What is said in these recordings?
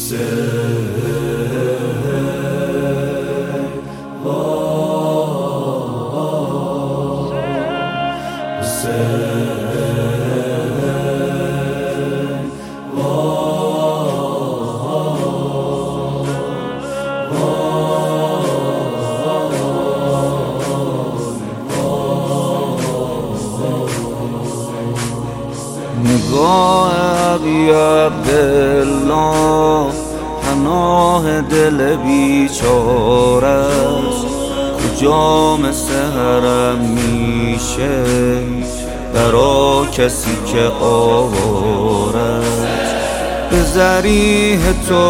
نگاه ابی عبدالله پناه دل بیچاره است، کجا مثل حرم میشه برا کسی که آواره است. به ضریح تو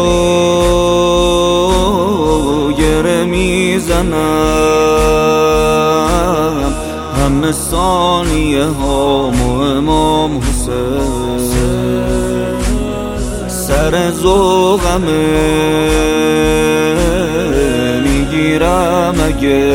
گره میزنم همه ثانیه هامو امام حسین، سر ذوقمه میگیرم اگه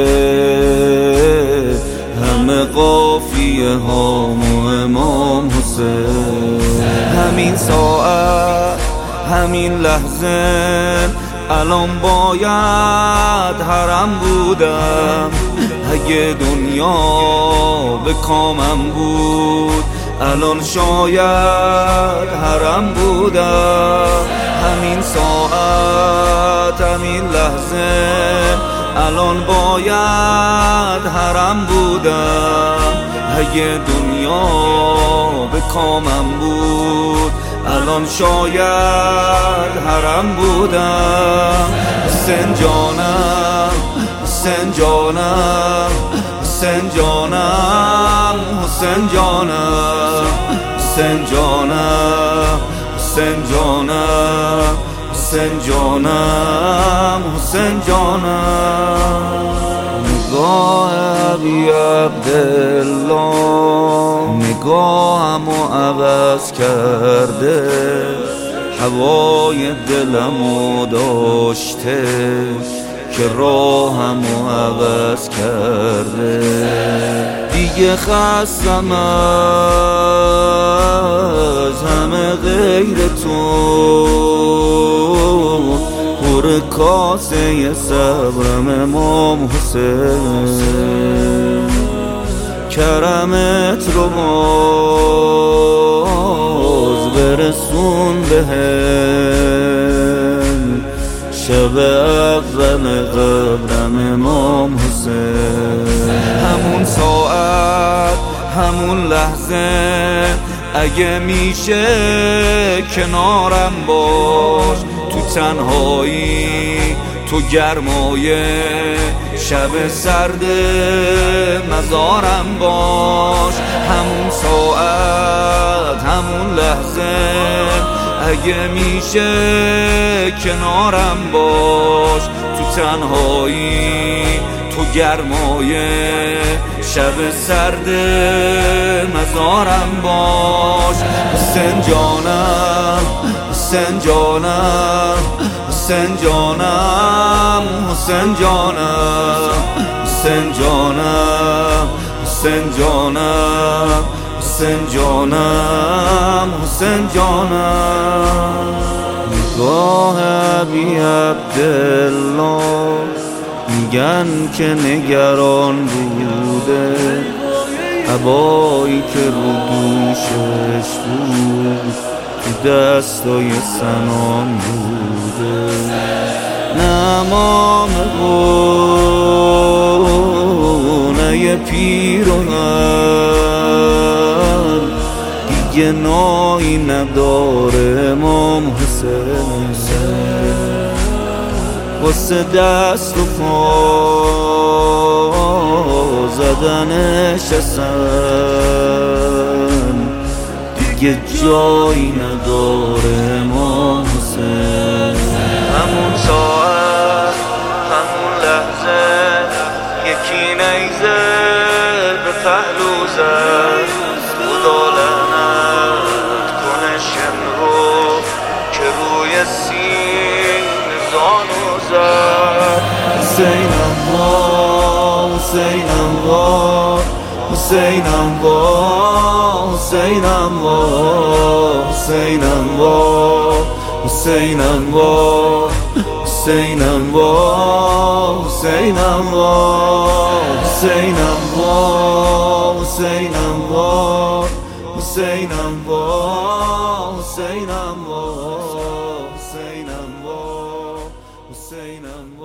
همه قافیه هامو امام حسین. همین ساعت همین لحظه الان باید حرم بودم، اگه دنیا به کامم بود الان شاید حرم بودم. همین ساعت همین لحظه الان باید حرم بودم، اگه دنیا به کامم بود الان شاید حرم بودم. حسین جانم حسین جانم حسین جانم حسین جانم حسین جانم حسین جانم حسین جانم حسین جانم. نگاه ابی عبدالله نگاهمو عوض کرده، هوای دلمو داشته که راهمو عوض کرده. دیگه خستم از همه غیر تو، پر کاسه صبرم امام حسین، کرمت رو باز برسون بهم، شب اول قبرم امام حسین. همون ساعت همون لحظه اگه میشه کنارم باش، تو تنهایی تو گرمای شب سرد مزارم باش. همون ساعت همون لحظه اگه میشه کنارم باش، تو تنهایی تو گرمای شب سرد مزارم باش. حسین جانم حسین جانم حسین جانم حسین جانم حسین جانم حسین جانم حسین جانم حسین جانم. نگاه ابی عبدالله میگن که نگران بوده، عبایی که رو دوشش بود تو دستای سنان بوده. نه امام نه یه پیرهن دیگه نایی نداره امام حسین، واسه دست و پا زدنش اصلا دیگه جایی نداره امام حسین. همون ساعت همون لحظه یکی نیزه به پهلو زد، خدا لعنت کنه شم رو که روی سینه زانو زد. حسین الله حسین الله حسین الله حسین الله حسین الله حسینم وا حسینم وا حسینم وا حسینم وا حسینم وا حسینم وا حسینم وا حسینم وا حسینم